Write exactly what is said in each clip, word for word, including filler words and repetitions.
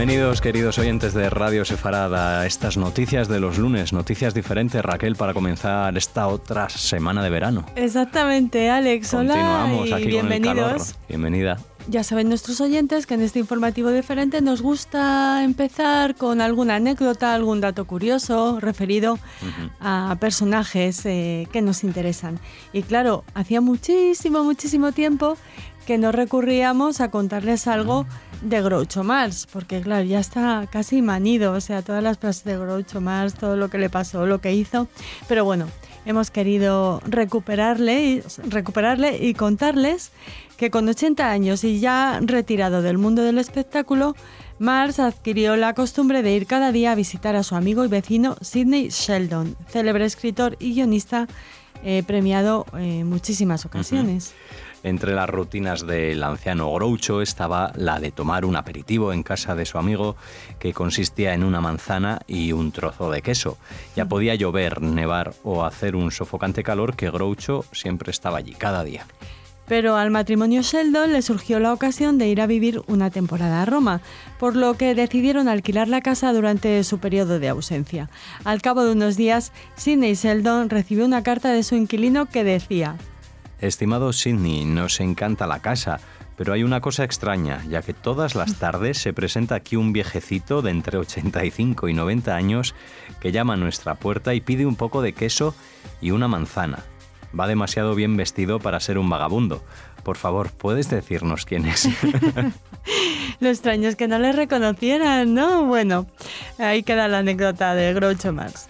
Bienvenidos, queridos oyentes de Radio Sefarad, a estas noticias de los lunes, noticias diferentes, Raquel, para comenzar esta otra semana de verano. Exactamente, Alex. Hola. Continuamos y aquí bienvenidos. con el calor. Bienvenida. Ya saben nuestros oyentes que en este informativo diferente nos gusta empezar con alguna anécdota, algún dato curioso referido uh-huh. a personajes eh, que nos interesan. Y claro, hacía muchísimo, muchísimo tiempo que no recurríamos a contarles algo de Groucho Marx, porque claro, ya está casi manido, o sea, todas las frases de Groucho Marx, todo lo que le pasó, lo que hizo, pero bueno, hemos querido recuperarle y, recuperarle y contarles que con ochenta años y ya retirado del mundo del espectáculo, Marx adquirió la costumbre de ir cada día a visitar a su amigo y vecino Sidney Sheldon, célebre escritor y guionista eh, premiado en muchísimas ocasiones. Uh-huh. Entre las rutinas del anciano Groucho estaba la de tomar un aperitivo en casa de su amigo, que consistía en una manzana y un trozo de queso. Ya podía llover, nevar o hacer un sofocante calor, que Groucho siempre estaba allí, cada día. Pero al matrimonio Sheldon le surgió la ocasión de ir a vivir una temporada a Roma, por lo que decidieron alquilar la casa durante su periodo de ausencia. Al cabo de unos días, Sidney Sheldon recibió una carta de su inquilino que decía: Estimado Sidney, nos encanta la casa, pero hay una cosa extraña, ya que todas las tardes se presenta aquí un viejecito de entre ochenta y cinco y noventa años que llama a nuestra puerta y pide un poco de queso y una manzana. Va demasiado bien vestido para ser un vagabundo. Por favor, ¿puedes decirnos quién es? Lo extraño es que no le reconocieran, ¿no? Bueno, ahí queda la anécdota de Groucho Marx.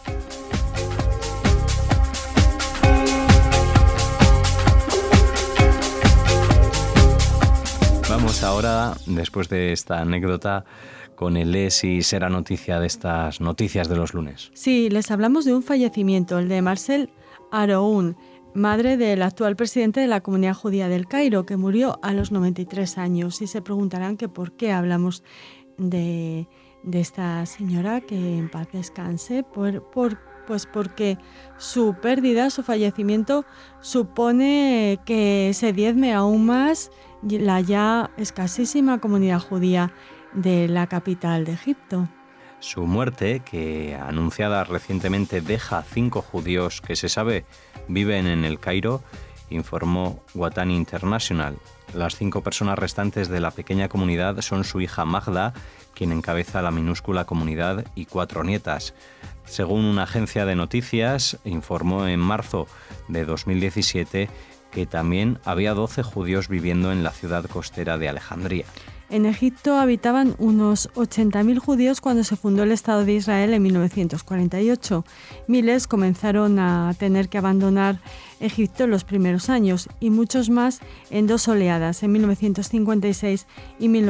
Vamos ahora, después de esta anécdota, con el es y será noticia de estas noticias de los lunes. Sí, les hablamos de un fallecimiento, el de Marcel Aroun, madre del actual presidente de la Comunidad Judía del Cairo, que murió a los noventa y tres años. Y se preguntarán que por qué hablamos de, de esta señora, que en paz descanse, por, por, pues porque su pérdida, su fallecimiento, supone que se diezme aún más la ya escasísima comunidad judía de la capital de Egipto. Su muerte, que anunciada recientemente deja a cinco judíos que se sabe viven en el Cairo, informó Watani International. Las cinco personas restantes de la pequeña comunidad son su hija Magda, quien encabeza la minúscula comunidad, y cuatro nietas. Según una agencia de noticias, informó en marzo de dos mil diecisiete que también había doce judíos viviendo en la ciudad costera de Alejandría. En Egipto habitaban unos ochenta mil judíos cuando se fundó el Estado de Israel en mil novecientos cuarenta y ocho. Miles comenzaron a tener que abandonar Egipto en los primeros años y muchos más en dos oleadas, en mil novecientos cincuenta y seis y mil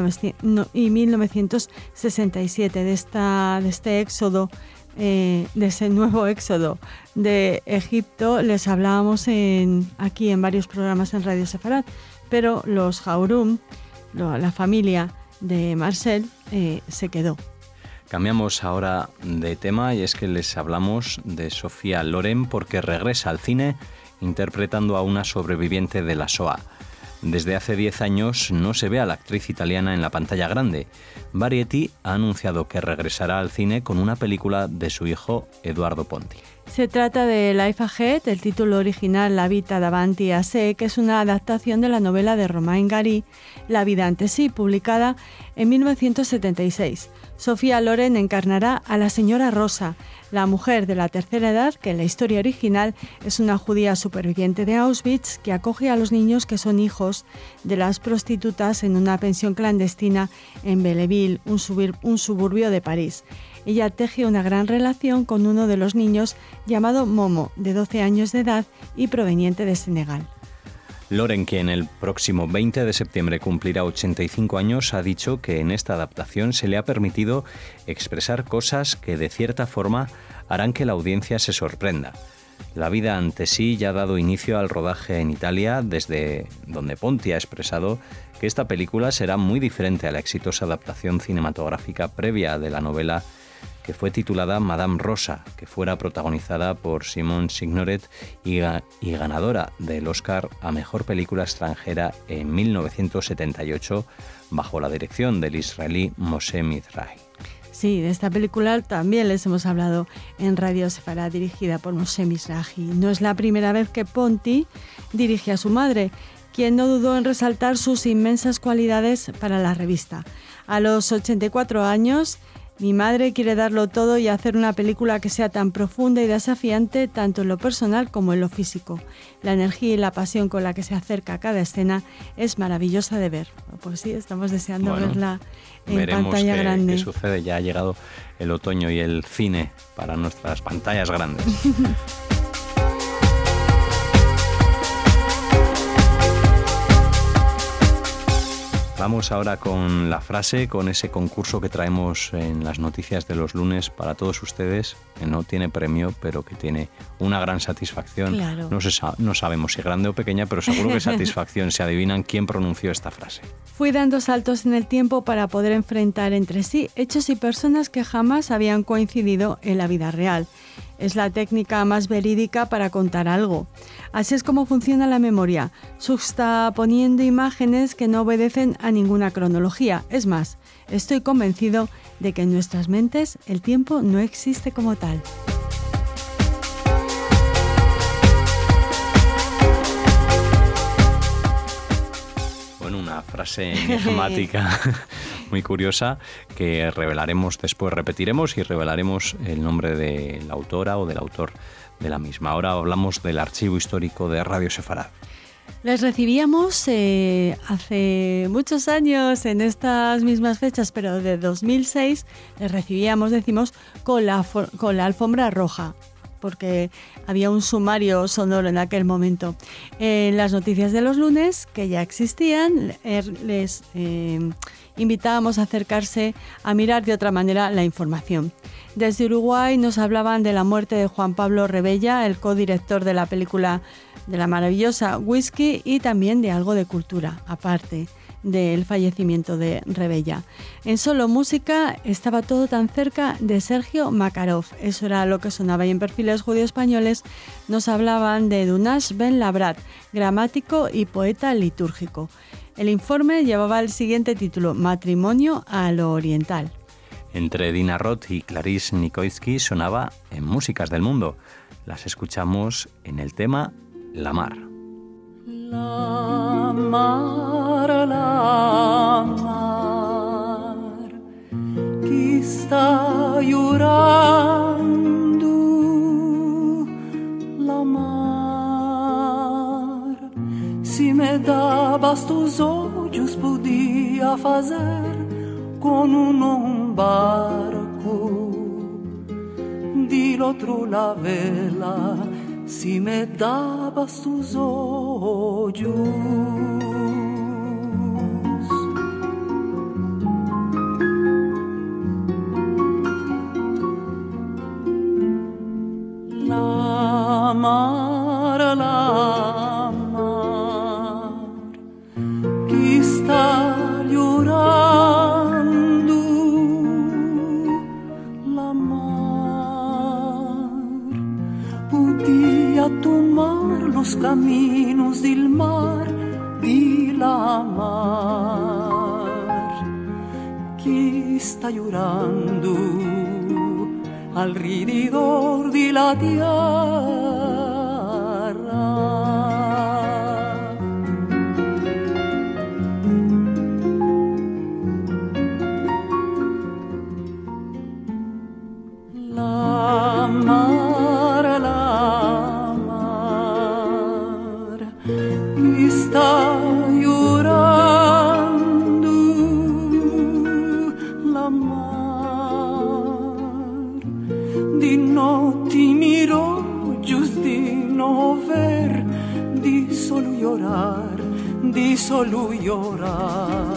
novecientos sesenta y siete. De, esta, de este éxodo, eh, de ese nuevo éxodo de Egipto, les hablábamos en, aquí en varios programas en Radio Sefarad, pero los Haurum, la familia de Marcel, eh, se quedó. Cambiamos ahora de tema y es que les hablamos de Sophia Loren porque regresa al cine interpretando a una sobreviviente de la Shoah. Desde hace diez años no se ve a la actriz italiana en la pantalla grande. Variety ha anunciado que regresará al cine con una película de su hijo Eduardo Ponti. Se trata de Life Ahead, el título original La vita davanti a sé, que es una adaptación de la novela de Romain Gary, La vida ante sí, publicada en mil novecientos setenta y seis. Sophia Loren encarnará a la señora Rosa, la mujer de la tercera edad que en la historia original es una judía superviviente de Auschwitz que acoge a los niños que son hijos de las prostitutas en una pensión clandestina en Belleville, un, subir, un suburbio de París. Ella teje una gran relación con uno de los niños llamado Momo, de doce años de edad y proveniente de Senegal. Loren, quien el próximo veinte de septiembre cumplirá ochenta y cinco años, ha dicho que en esta adaptación se le ha permitido expresar cosas que de cierta forma harán que la audiencia se sorprenda. La vida ante sí ya ha dado inicio al rodaje en Italia, desde donde Ponti ha expresado que esta película será muy diferente a la exitosa adaptación cinematográfica previa de la novela que fue titulada Madame Rosa, que fuera protagonizada por Simone Signoret y, ga- y ganadora del Oscar a Mejor Película Extranjera en mil novecientos setenta y ocho bajo la dirección del israelí Moshe Mizrahi. Sí, de esta película también les hemos hablado en Radio Sefará, dirigida por Moshe Mizrahi. No es la primera vez que Ponti dirige a su madre, quien no dudó en resaltar sus inmensas cualidades para la revista. A los ochenta y cuatro años, mi madre quiere darlo todo y hacer una película que sea tan profunda y desafiante tanto en lo personal como en lo físico. La energía y la pasión con la que se acerca a cada escena es maravillosa de ver. Pues sí, estamos deseando Bueno, verla en veremos pantalla qué, grande. qué sucede. Ya ha llegado el otoño y el cine para nuestras pantallas grandes. Vamos ahora con la frase, con ese concurso que traemos en las noticias de los lunes para todos ustedes, que no tiene premio, pero que tiene una gran satisfacción. Claro. No, se sa- no sabemos si grande o pequeña, pero seguro que satisfacción si adivinan quién pronunció esta frase. Fui dando saltos en el tiempo para poder enfrentar entre sí hechos y personas que jamás habían coincidido en la vida real. Es la técnica más verídica para contar algo. Así es como funciona la memoria, juxtaponiendo imágenes que no obedecen a ninguna cronología. Es más, estoy convencido de que en nuestras mentes el tiempo no existe como tal. Bueno, una frase enigmática muy curiosa que revelaremos después, repetiremos y revelaremos el nombre de la autora o del autor de la misma. Ahora hablamos del archivo histórico de Radio Sefarad. Les recibíamos eh, hace muchos años, en estas mismas fechas, pero de dos mil seis, les recibíamos, decimos, con la, con la alfombra roja, porque había un sumario sonoro en aquel momento. En las noticias de los lunes, que ya existían, les eh, invitábamos a acercarse a mirar de otra manera la información. Desde Uruguay nos hablaban de la muerte de Juan Pablo Rebella, el codirector de la película de la maravillosa Whisky, y también de algo de cultura, aparte del fallecimiento de Rebella. En Solo Música estaba todo tan cerca de Sergio Makarov. Eso era lo que sonaba, y en Perfiles Judío-Españoles nos hablaban de Dunash Ben Labrat, gramático y poeta litúrgico. El informe llevaba el siguiente título: Matrimonio a lo oriental. Entre Dina Roth y Clarice Nikoitsky sonaba en Músicas del Mundo. Las escuchamos en el tema La Mar. La mar, la mar, que está llorando. La mar, si me dabas tus ojos, podía hacer con un barco del otro la vela. Si me dabas tus ojos, la mar, la mar, que está llorando, la mar, podía tomar los caminos del mar, de la mar, que está llorando alrededor de la tierra. La mar, la mar, está llorando, la mar, di notte miro giusto di no ver, di solo llorar, di solo llorar.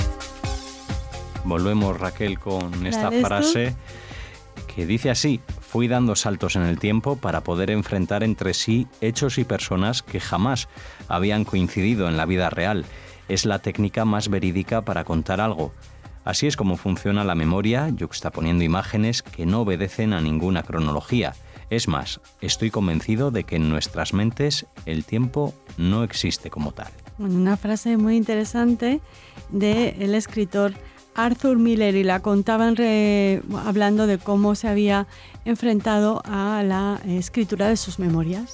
Volvemos, Raquel, con esta Dale, frase que dice así: fui dando saltos en el tiempo para poder enfrentar entre sí hechos y personas que jamás habían coincidido en la vida real. Es la técnica más verídica para contar algo. Así es como funciona la memoria, yuxtaponiendo imágenes que no obedecen a ninguna cronología. Es más, estoy convencido de que en nuestras mentes el tiempo no existe como tal. Bueno, una frase muy interesante del escritor Arthur Miller, y la contaban re, hablando de cómo se había enfrentado a la escritura de sus memorias.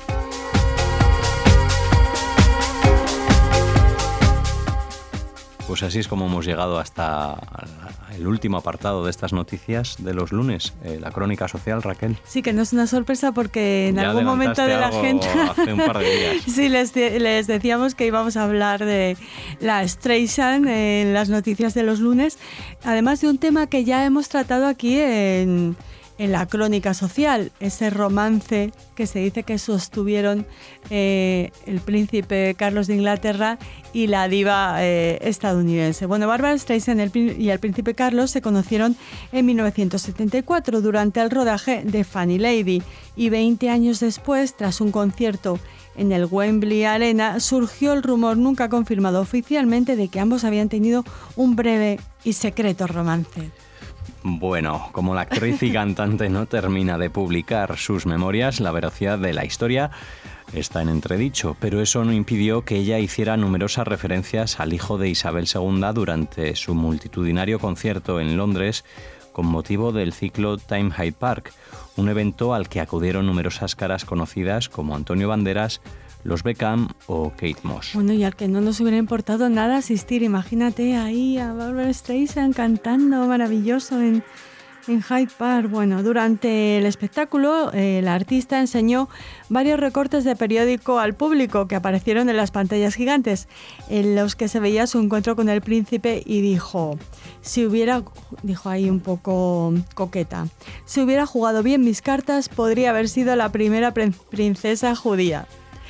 Pues así es como hemos llegado hasta el último apartado de estas noticias de los lunes, eh, la crónica social, Raquel. Sí, que no es una sorpresa porque en ya algún momento de la agenda hace un par de días. Sí, les, les decíamos que íbamos a hablar de la Streisand en las noticias de los lunes, además de un tema que ya hemos tratado aquí en... en la crónica social, ese romance que se dice que sostuvieron eh, el príncipe Carlos de Inglaterra y la diva eh, estadounidense. Bueno, Barbra Streisand y el príncipe Carlos se conocieron en mil novecientos setenta y cuatro durante el rodaje de Funny Lady, y veinte años después, tras un concierto en el Wembley Arena, surgió el rumor nunca confirmado oficialmente de que ambos habían tenido un breve y secreto romance. Bueno, como la actriz y cantante no termina de publicar sus memorias, la veracidad de la historia está en entredicho, pero eso no impidió que ella hiciera numerosas referencias al hijo de Isabel segunda durante su multitudinario concierto en Londres con motivo del ciclo Time Hyde Park, un evento al que acudieron numerosas caras conocidas como Antonio Banderas, los Beckham o Kate Moss. Bueno, y al que no nos hubiera importado nada asistir, imagínate ahí a Barbra Streisand cantando maravilloso en, en Hyde Park. Bueno, durante el espectáculo, eh, la artista enseñó varios recortes de periódico al público que aparecieron en las pantallas gigantes, en los que se veía su encuentro con el príncipe, y dijo, si hubiera, dijo ahí un poco coqueta, si hubiera jugado bien mis cartas, podría haber sido la primera princesa judía.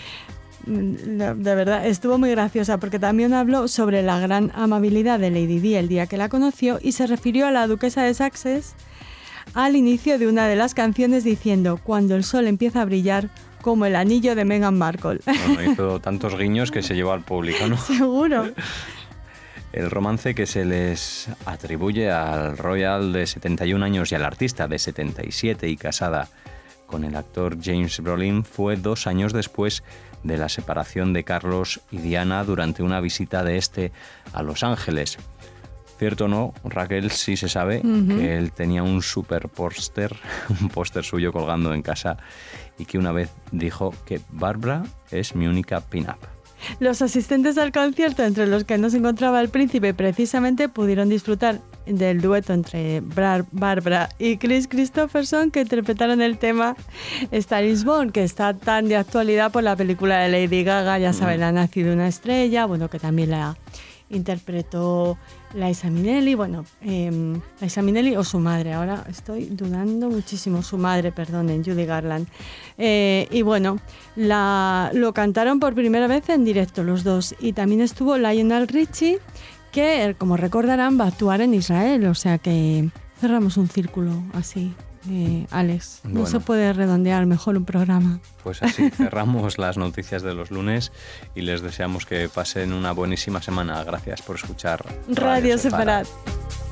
De verdad, estuvo muy graciosa porque también habló sobre la gran amabilidad de Lady Di el día que la conoció, y se refirió a la duquesa de Sussex al inicio de una de las canciones diciendo, cuando el sol empieza a brillar como el anillo de Meghan Markle. Bueno, hizo tantos guiños que se llevó al público, ¿no? Seguro. El romance que se les atribuye al royal de setenta y un años y al artista de setenta y siete y casada con el actor James Brolin fue dos años después de la separación de Carlos y Diana durante una visita de este a Los Ángeles. Cierto o no, Raquel, sí se sabe uh-huh. que él tenía un super póster, un póster suyo colgando en casa, y que una vez dijo que Barbra es mi única pin-up. Los asistentes al concierto, entre los que no se encontraba el príncipe, precisamente pudieron disfrutar del dueto entre Bar- Barbra y Chris Christopherson, que interpretaron el tema Star is Born, que está tan de actualidad por la película de Lady Gaga, ya saben, mm. Ha nacido una estrella, bueno, que también la interpretó Liza Minnelli, bueno, eh, Liza Minnelli o su madre, ahora estoy dudando muchísimo, su madre, perdonen, Judy Garland. Eh, y bueno, la, lo cantaron por primera vez en directo los dos, y también estuvo Lionel Richie, que, como recordarán, va a actuar en Israel, o sea que cerramos un círculo así. Eh, Alex, no bueno, se puede redondear mejor un programa. Pues así cerramos las noticias de los lunes y les deseamos que pasen una buenísima semana. Gracias por escuchar Radio, Radio Separat.